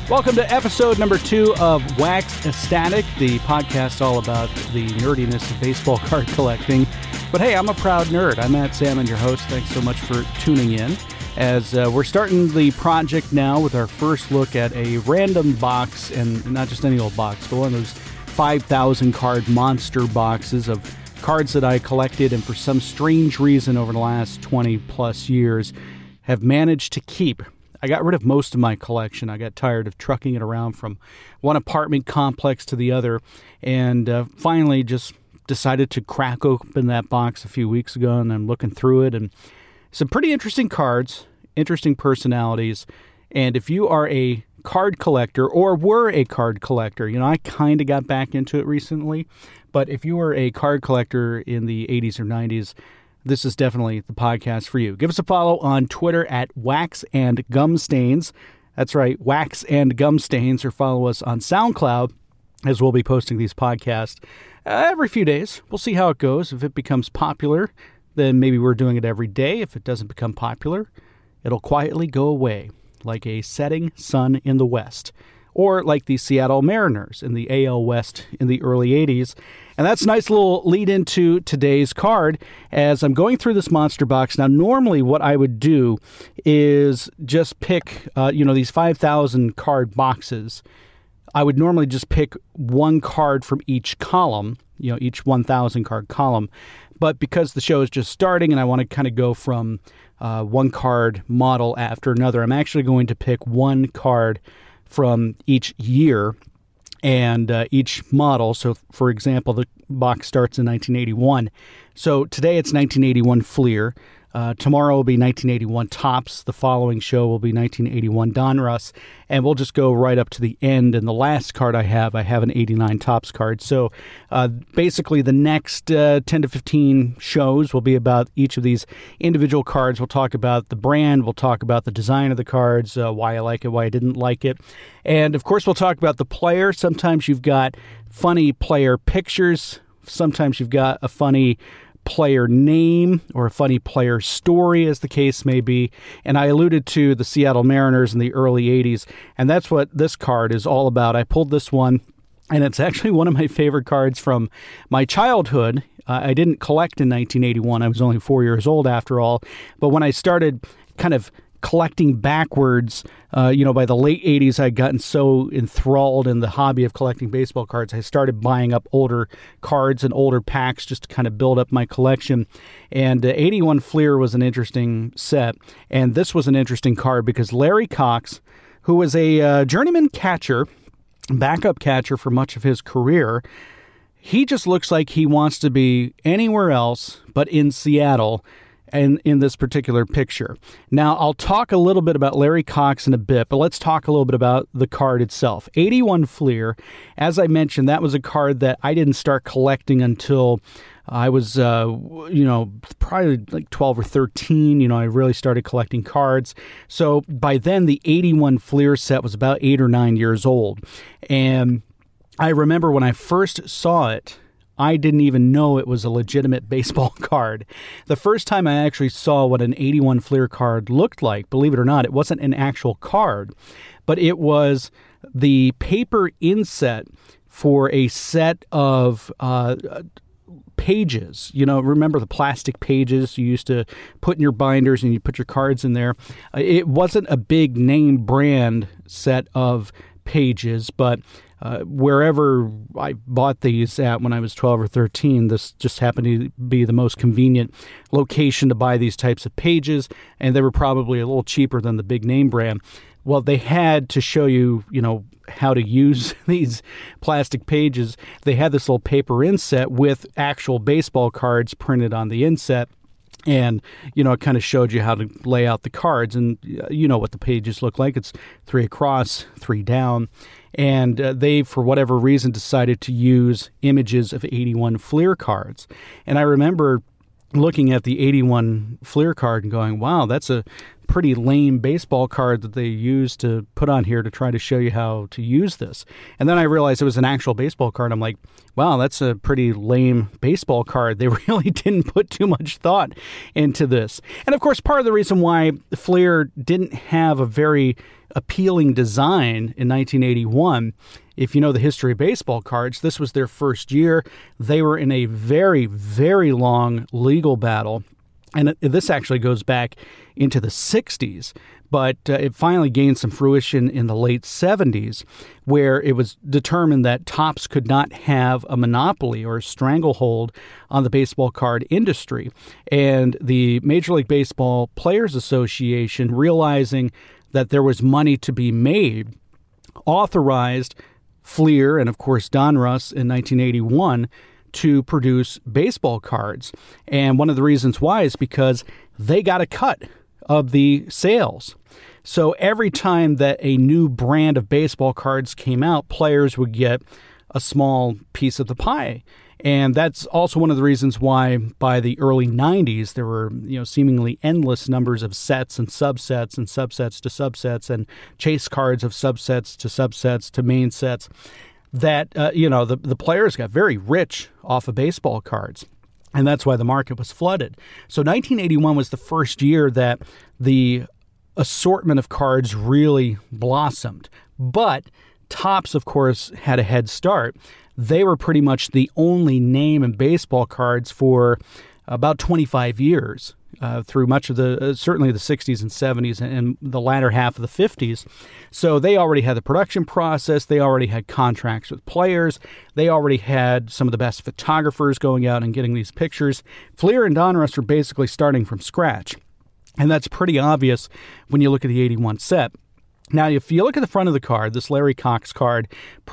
Welcome to episode number 2 of Wax Ecstatic, the podcast all about the nerdiness of baseball card collecting. But hey, I'm a proud nerd. I'm Matt Salmon, your host. Thanks so much for tuning in. As we're starting the project now with our first look at a random box, and not just any old box, but one of those 5,000 card monster boxes of cards that I collected and for some strange reason over the last 20 plus years have managed to keep. I got rid of most of my collection. I got tired of trucking it around from one apartment complex to the other, and finally just decided to crack open that box a few weeks ago, and I'm looking through it, and some pretty interesting cards, interesting personalities, and if you are a card collector or were a card collector, I kind of got back into it recently, but if you were a card collector in the 80s or 90s, this is definitely the podcast for you. Give us a follow on Twitter at Wax and Gumstains. That's right, Wax and Gumstains, or follow us on SoundCloud, as we'll be posting these podcasts every few days. We'll see how it goes. If it becomes popular, then maybe we're doing it every day. If it doesn't become popular, it'll quietly go away, like a setting sun in the west, or like the Seattle Mariners in the AL West in the early 80s. And that's a nice little lead into today's card as I'm going through this monster box. Now, normally what I would do is just pick, these 5,000 card boxes. I would normally just pick one card from each column, each 1,000 card column. But because the show is just starting and I want to kind of go from one card model after another, I'm actually going to pick one card from each year and each model. So, for example, the box starts in 1981. So today it's 1981 Fleer. Tomorrow will be 1981 Topps. The following show will be 1981 Donruss. And we'll just go right up to the end. And the last card I have an 89 Topps card. So basically the next 10 to 15 shows will be about each of these individual cards. We'll talk about the brand. We'll talk about the design of the cards, why I like it, why I didn't like it. And of course, we'll talk about the player. Sometimes you've got funny player pictures. Sometimes you've got a funny player name or a funny player story, as the case may be. And I alluded to the Seattle Mariners in the early 80s, and that's what this card is all about. I pulled this one, and it's actually one of my favorite cards from my childhood. I didn't collect in 1981. I was only 4 years old after all. But when I started kind of collecting backwards, by the late 80s, I'd gotten so enthralled in the hobby of collecting baseball cards, I started buying up older cards and older packs just to kind of build up my collection. And 81 Fleer was an interesting set, and this was an interesting card because Larry Cox, who was a journeyman catcher, backup catcher for much of his career, he just looks like he wants to be anywhere else but in Seattle, and in this particular picture. Now, I'll talk a little bit about Larry Cox in a bit, but let's talk a little bit about the card itself. 81 Fleer, as I mentioned, that was a card that I didn't start collecting until I was, probably like 12 or 13. I really started collecting cards. So by then, the 81 Fleer set was about 8 or 9 years old. And I remember when I first saw it, I didn't even know it was a legitimate baseball card. The first time I actually saw what an 81 Fleer card looked like, believe it or not, it wasn't an actual card, but it was the paper inset for a set of pages. Remember the plastic pages you used to put in your binders and you put your cards in there? It wasn't a big name brand set of pages, but wherever I bought these at when I was 12 or 13, this just happened to be the most convenient location to buy these types of pages, and they were probably a little cheaper than the big name brand. Well, they had to show you, how to use these plastic pages. They had this little paper inset with actual baseball cards printed on the inset. And, it kind of showed you how to lay out the cards. And you know what the pages look like. It's 3 across, 3 down. And they, for whatever reason, decided to use images of 81 Fleer cards. And I remember looking at the 81 Fleer card and going, wow, that's a pretty lame baseball card that they used to put on here to try to show you how to use this. And then I realized it was an actual baseball card. I'm like, wow, that's a pretty lame baseball card. They really didn't put too much thought into this. And of course, part of the reason why Fleer didn't have a very appealing design in 1981, if you know the history of baseball cards, this was their first year. They were in a very, very long legal battle. And this actually goes back into the 60s, but it finally gained some fruition in the late 70s, where it was determined that Topps could not have a monopoly or a stranglehold on the baseball card industry. And the Major League Baseball Players Association, realizing that there was money to be made, authorized Fleer and, of course, Donruss in 1981 to produce baseball cards. And one of the reasons why is because they got a cut of the sales. So every time that a new brand of baseball cards came out, players would get a small piece of the pie. And that's also one of the reasons why by the early 90s, there were, seemingly endless numbers of sets and subsets and subsets to subsets and chase cards of subsets to main sets, that, the players got very rich off of baseball cards. And that's why the market was flooded. So 1981 was the first year that the assortment of cards really blossomed. But Topps, of course, had a head start. They were pretty much the only name in baseball cards for about 25 years. Through much of certainly the 60s and 70s and the latter half of the 50s. So they already had the production process. They already had contracts with players. They already had some of the best photographers going out and getting these pictures. Fleer and Donruss are basically starting from scratch. And that's pretty obvious when you look at the 81 set. Now, if you look at the front of the card, this Larry Cox card,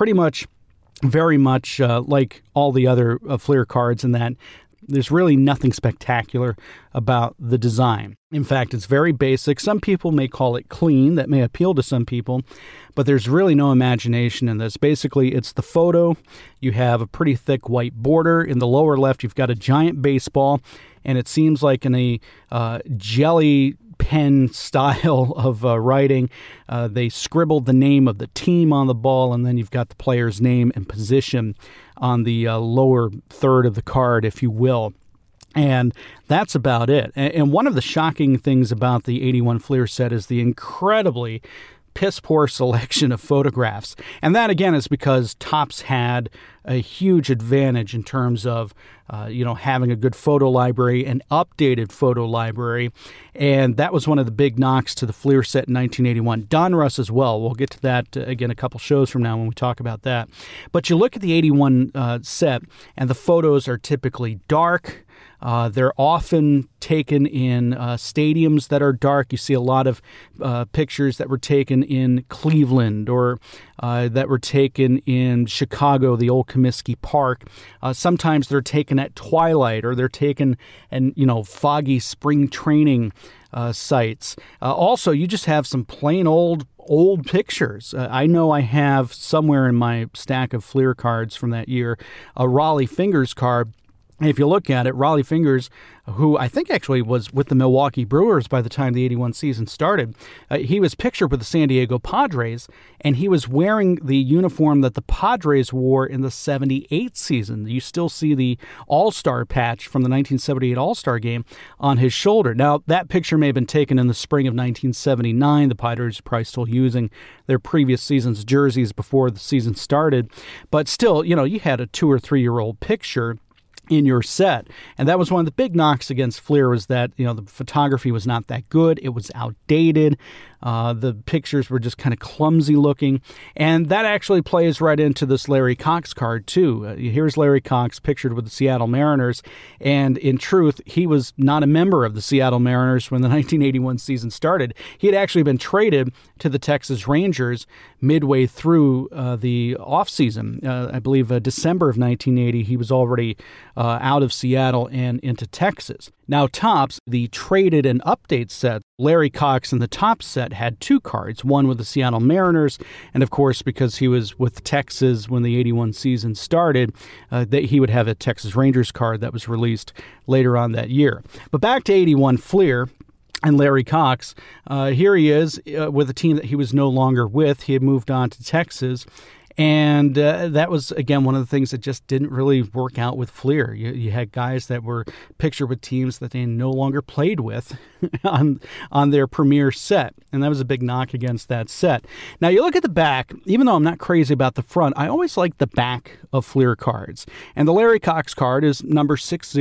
very much like all the other Fleer cards in that there's really nothing spectacular about the design. In fact, it's very basic. Some people may call it clean. That may appeal to some people, but there's really no imagination in this. Basically, it's the photo. You have a pretty thick white border. In the lower left, you've got a giant baseball, and it seems like in a jelly pen style of writing. They scribbled the name of the team on the ball, and then you've got the player's name and position on the lower third of the card, if you will. And that's about it. And one of the shocking things about the 81 Fleer set is the incredibly piss-poor selection of photographs. And that, again, is because Topps had a huge advantage in terms of, having a good photo library, an updated photo library. And that was one of the big knocks to the Fleer set in 1981. Donruss as well. We'll get to that again a couple shows from now when we talk about that. But you look at the 81 set, and the photos are typically dark. They're often taken in stadiums that are dark. You see a lot of pictures that were taken in Cleveland or that were taken in Chicago, the old Comiskey Park. Sometimes they're taken at twilight, or they're taken in, foggy spring training sites. Also, you just have some plain old pictures. I know I have somewhere in my stack of Fleer cards from that year a Raleigh Fingers card. And if you look at it, Raleigh Fingers, who I think actually was with the Milwaukee Brewers by the time the 81 season started, he was pictured with the San Diego Padres, and he was wearing the uniform that the Padres wore in the 78 season. You still see the All-Star patch from the 1978 All-Star game on his shoulder. Now, that picture may have been taken in the spring of 1979. The Padres are probably still using their previous season's jerseys before the season started. But still, you had a 2 or 3 year old picture in your set. And that was one of the big knocks against Fleer, was that, the photography was not that good. It was outdated. The pictures were just kind of clumsy looking. And that actually plays right into this Larry Cox card, too. Here's Larry Cox pictured with the Seattle Mariners. And in truth, he was not a member of the Seattle Mariners when the 1981 season started. He had actually been traded to the Texas Rangers midway through the offseason. I believe December of 1980, he was already out of Seattle and into Texas. Now, Topps, the traded and update set, Larry Cox in the Topps set had 2 cards, one with the Seattle Mariners, and of course, because he was with Texas when the 81 season started, that he would have a Texas Rangers card that was released later on that year. But back to 81 Fleer and Larry Cox. Here he is with a team that he was no longer with. He had moved on to Texas. And that was, again, one of the things that just didn't really work out with Fleer. You had guys that were pictured with teams that they no longer played with on their premier set. And that was a big knock against that set. Now, you look at the back, even though I'm not crazy about the front, I always like the back of Fleer cards. And the Larry Cox card is number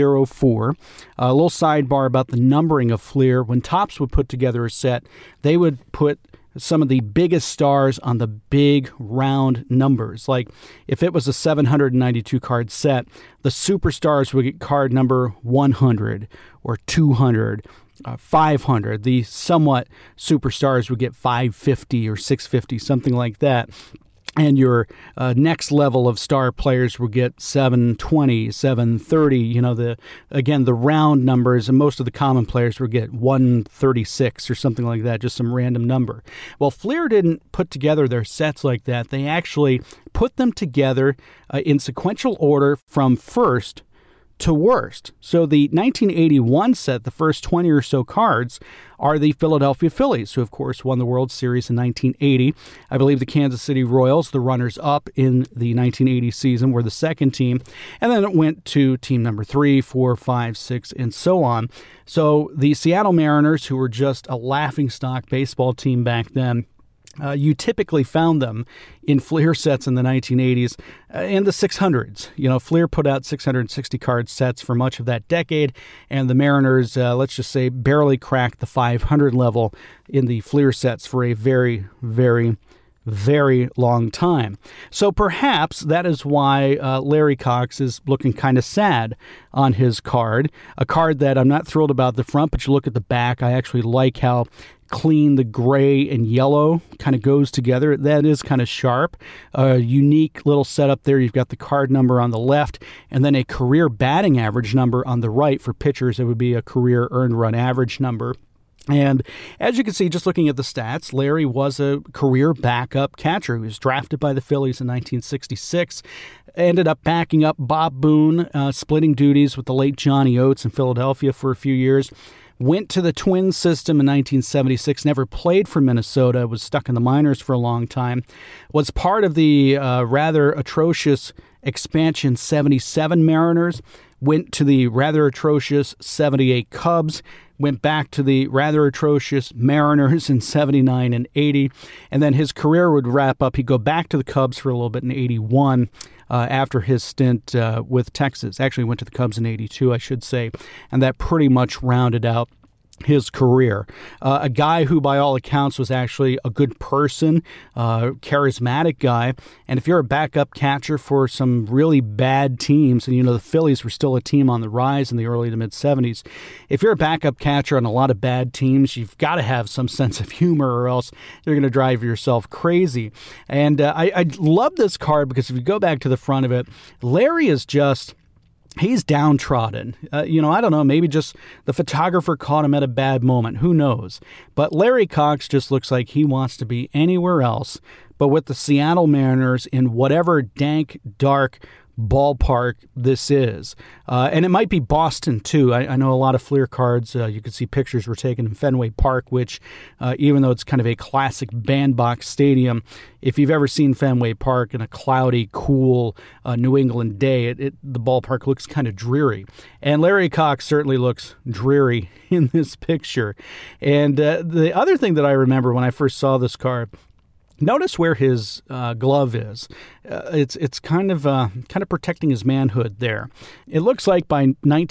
604. A little sidebar about the numbering of Fleer. When Topps would put together a set, they would put some of the biggest stars on the big round numbers. Like if it was a 792 card set, the superstars would get card number 100 or 200, 500. The somewhat superstars would get 550 or 650, something like that. And your next level of star players will get 720, 730. The round numbers, and most of the common players will get 136 or something like that, just some random number. Well, Fleer didn't put together their sets like that. They actually put them together in sequential order from first to worst. So the 1981 set, the first 20 or so cards, are the Philadelphia Phillies, who, of course, won the World Series in 1980. I believe the Kansas City Royals, the runners-up in the 1980 season, were the second team. And then it went to team number 3, 4, 5, 6, and so on. So the Seattle Mariners, who were just a laughingstock baseball team back then, you typically found them in Fleer sets in the 1980s and the 600s. Fleer put out 660 card sets for much of that decade, and the Mariners, let's just say, barely cracked the 500 level in the Fleer sets for a very, very, very long time. So perhaps that is why Larry Cox is looking kind of sad on his card, a card that I'm not thrilled about the front, but you look at the back, I actually like how clean the gray and yellow kind of goes together. That is kind of sharp. A unique little setup there. You've got the card number on the left and then a career batting average number on the right. For pitchers, it would be a career earned run average number. And as you can see, just looking at the stats, Larry was a career backup catcher. He was drafted by the Phillies in 1966, ended up backing up Bob Boone, splitting duties with the late Johnny Oates in Philadelphia for a few years. Went to the Twins system in 1976, never played for Minnesota, was stuck in the minors for a long time, was part of the rather atrocious expansion 77 Mariners, went to the rather atrocious 78 Cubs, went back to the rather atrocious Mariners in 79 and 80, and then his career would wrap up. He'd go back to the Cubs for a little bit in 81 after his stint with Texas. Actually went to the Cubs in 82, I should say, and that pretty much rounded out his career. A guy who, by all accounts, was actually a good person, charismatic guy. And if you're a backup catcher for some really bad teams, and the Phillies were still a team on the rise in the early to mid-'70s, if you're a backup catcher on a lot of bad teams, you've got to have some sense of humor or else you're going to drive yourself crazy. And I love this card because if you go back to the front of it, Larry is just... he's downtrodden. I don't know, maybe just the photographer caught him at a bad moment. Who knows? But Larry Cox just looks like he wants to be anywhere else but with the Seattle Mariners in whatever dank, dark ballpark this is. And it might be Boston, too. I know a lot of Fleer cards, you can see pictures were taken in Fenway Park, which, even though it's kind of a classic bandbox stadium, if you've ever seen Fenway Park in a cloudy, cool New England day, the ballpark looks kind of dreary. And Larry Cox certainly looks dreary in this picture. And the other thing that I remember when I first saw this card, notice where his glove is. It's kind of protecting his manhood there. It looks like by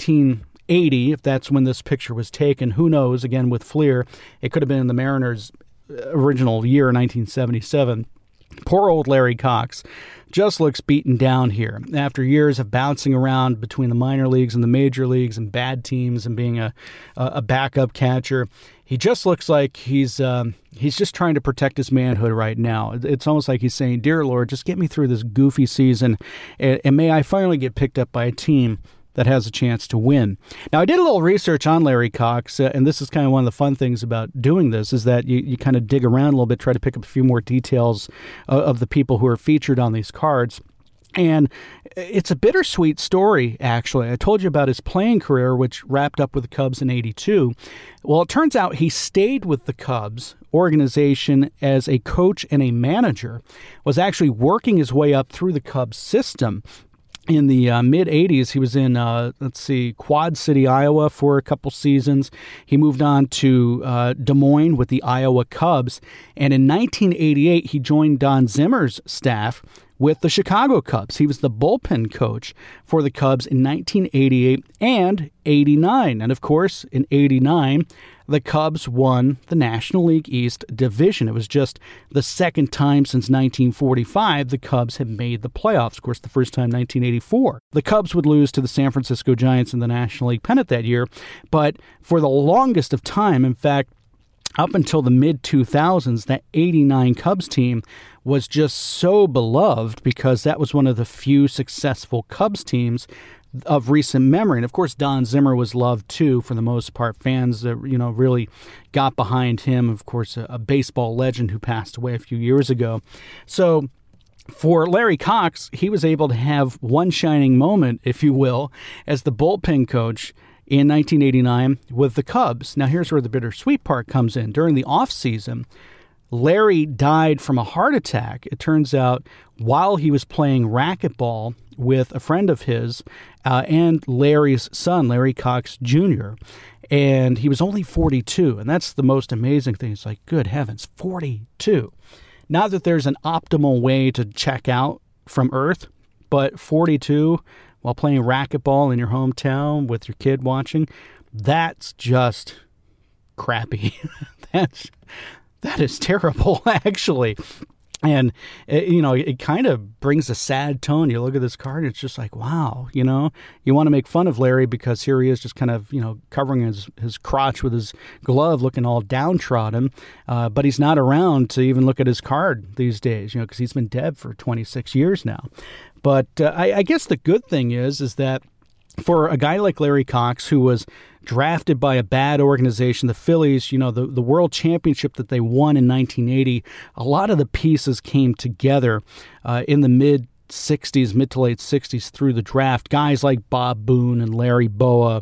1980, if that's when this picture was taken, who knows, again with Fleer, it could have been in the Mariners' original year, 1977. Poor old Larry Cox just looks beaten down here. After years of bouncing around between the minor leagues and the major leagues and bad teams and being a backup catcher, he just looks like he's just trying to protect his manhood right now. It's almost like he's saying, "Dear Lord, just get me through this goofy season, and may I finally get picked up by a team that has a chance to win. Now, I did a little research on Larry Cox, and this is kind of one of the fun things about doing this, is that you kind of dig around a little bit, try to pick up a few more details of the people who are featured on these cards. And it's a bittersweet story, actually. I told you about his playing career, which wrapped up with the Cubs in '82. Well, it turns out he stayed with the Cubs organization as a coach and a manager, was actually working his way up through the Cubs system. In the mid-'80s, he was in, Quad City, Iowa for a couple seasons. He moved on to Des Moines with the Iowa Cubs. And in 1988, he joined Don Zimmer's staff with the Chicago Cubs. He was the bullpen coach for the Cubs in 1988 and '89. And of course, in '89, the Cubs won the National League East division. It was just the second time since 1945 the Cubs had made the playoffs. Of course, the first time, 1984. The Cubs would lose to the San Francisco Giants in the National League pennant that year. But for the longest of time, in fact, up until the mid-2000s, that '89 Cubs team was just so beloved because that was one of the few successful Cubs teams of recent memory. And of course, Don Zimmer was loved too, for the most part. Fans, really got behind him. Of course, a baseball legend who passed away a few years ago. So for Larry Cox, he was able to have one shining moment, if you will, as the bullpen coach in 1989 with the Cubs. Now, here's where the bittersweet part comes in. During the offseason, Larry died from a heart attack. It turns out while he was playing racquetball with a friend of his and Larry's son, Larry Cox Jr., and he was only 42. And that's the most amazing thing. It's like, good heavens, 42. Not that there's an optimal way to check out from Earth, but 42 while playing racquetball in your hometown with your kid watching, that's just crappy. That is terrible, actually. And, it kind of brings a sad tone. You look at this card, and it's just like, wow, you want to make fun of Larry because here he is just kind of, covering his crotch with his glove, looking all downtrodden. But he's not around to even look at his card these days, because he's been dead for 26 years now. But I guess the good thing is that for a guy like Larry Cox, who was drafted by a bad organization, the Phillies, the world championship that they won in 1980, a lot of the pieces came together in the mid to late 60s through the draft. Guys like Bob Boone and Larry Boa,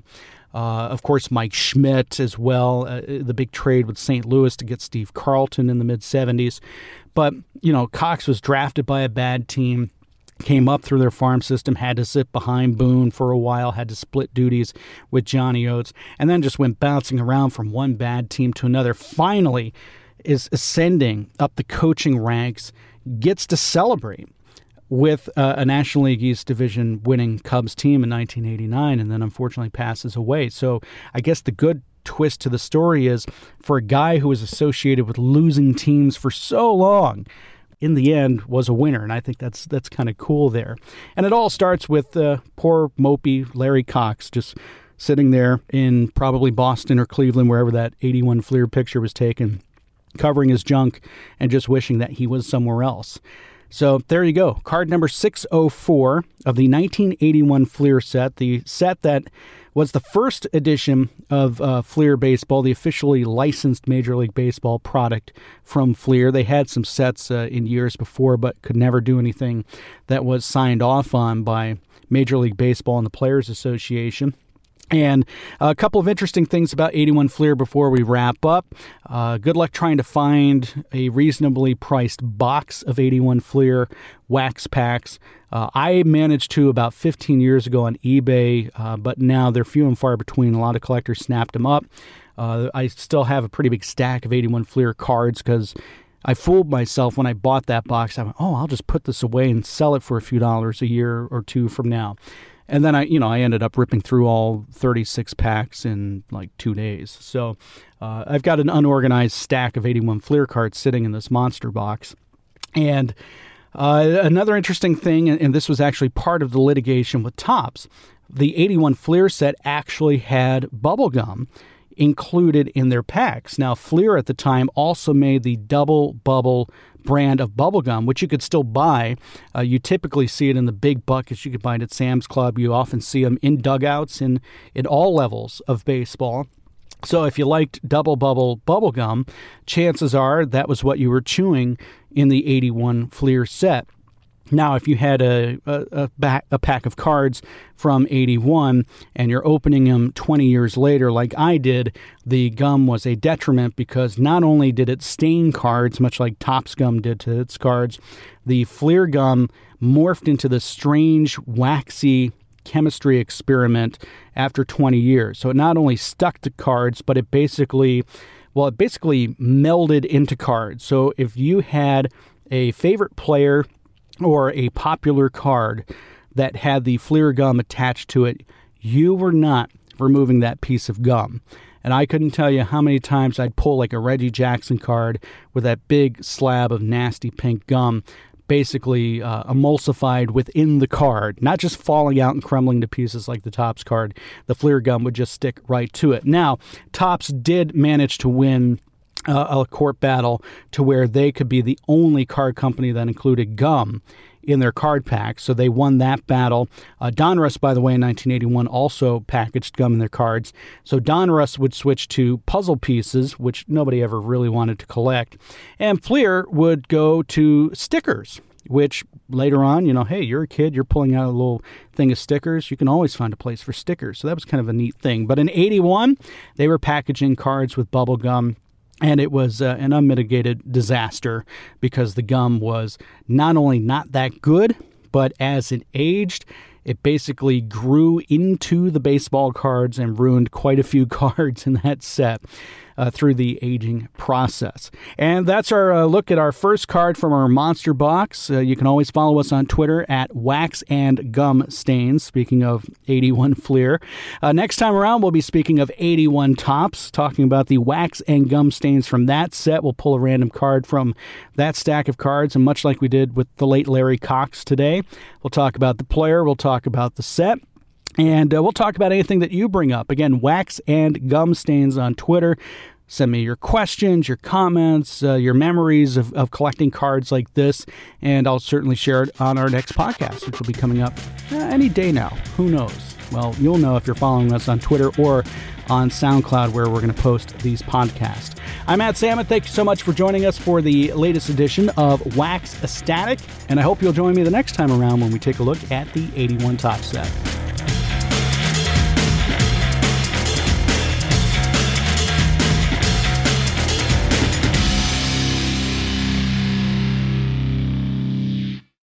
of course, Mike Schmidt as well, the big trade with St. Louis to get Steve Carlton in the mid-70s. But, Cox was drafted by a bad team, came up through their farm system, had to sit behind Boone for a while, had to split duties with Johnny Oates, and then just went bouncing around from one bad team to another. Finally is ascending up the coaching ranks, gets to celebrate with a National League East Division winning Cubs team in 1989, and then unfortunately passes away. So I guess the good twist to the story is, for a guy who was associated with losing teams for so long, in the end was a winner, and I think that's kind of cool there. And it all starts with poor mopey Larry Cox just sitting there in probably Boston or Cleveland, wherever that '81 Fleer picture was taken, covering his junk and just wishing that he was somewhere else. So there you go. Card number 604 of the 1981 Fleer set, the set that was the first edition of Fleer Baseball, the officially licensed Major League Baseball product from Fleer. They had some sets in years before, but could never do anything that was signed off on by Major League Baseball and the Players Association. And a couple of interesting things about 81 Fleer before we wrap up. Good luck trying to find a reasonably priced box of 81 Fleer wax packs. I managed to about 15 years ago on eBay, but now they're few and far between. A lot of collectors snapped them up. I still have a pretty big stack of 81 Fleer cards because I fooled myself when I bought that box. I went, I'll just put this away and sell it for a few dollars a year or two from now. And then I ended up ripping through all 36 packs in like 2 days. So I've got an unorganized stack of 81 Fleer cards sitting in this monster box. And another interesting thing, and this was actually part of the litigation with Topps, the 81 Fleer set actually had bubble gum included in their packs. Now, Fleer at the time also made the Double Bubble brand of bubblegum, which you could still buy. You typically see it in the big buckets. You could buy it at Sam's Club. You often see them in dugouts in all levels of baseball. So if you liked Double Bubble bubblegum, chances are that was what you were chewing in the 81 Fleer set. Now, if you had a pack of cards from 81 and you're opening them 20 years later like I did, the gum was a detriment because not only did it stain cards, much like Topps gum did to its cards, the Fleer gum morphed into this strange, waxy chemistry experiment after 20 years. So it not only stuck to cards, but it basically melded into cards. So if you had a favorite player or a popular card that had the Fleer gum attached to it, you were not removing that piece of gum. And I couldn't tell you how many times I'd pull like a Reggie Jackson card with that big slab of nasty pink gum basically emulsified within the card, not just falling out and crumbling to pieces like the Topps card. The Fleer gum would just stick right to it. Now, Topps did manage to win a court battle to where they could be the only card company that included gum in their card packs. So they won that battle. Donruss, by the way, in 1981 also packaged gum in their cards. So Donruss would switch to puzzle pieces, which nobody ever really wanted to collect. And Fleer would go to stickers, which later on, hey, you're a kid, you're pulling out a little thing of stickers. You can always find a place for stickers. So that was kind of a neat thing. But in 81, they were packaging cards with bubble gum. And it was an unmitigated disaster because the gum was not only not that good, but as it aged, it basically grew into the baseball cards and ruined quite a few cards in that set through the aging process. And that's our look at our first card from our monster box. You can always follow us on Twitter at Wax and Gum Stains, speaking of 81 Fleer. Next time around, we'll be speaking of 81 Topps, talking about the wax and gum stains from that set. We'll pull a random card from that stack of cards, and much like we did with the late Larry Cox today, we'll talk about the player, we'll talk about the set, and we'll talk about anything that you bring up. Again, Wax and Gum Stains on Twitter. Send me your questions, your comments, your memories of collecting cards like this, and I'll certainly share it on our next podcast, which will be coming up any day now. Who knows? Well, you'll know if you're following us on Twitter or on SoundCloud, where we're going to post these podcasts. I'm Matt Salmon. Thank you so much for joining us for the latest edition of Wax Ecstatic, and I hope you'll join me the next time around when we take a look at the 81 Topps set.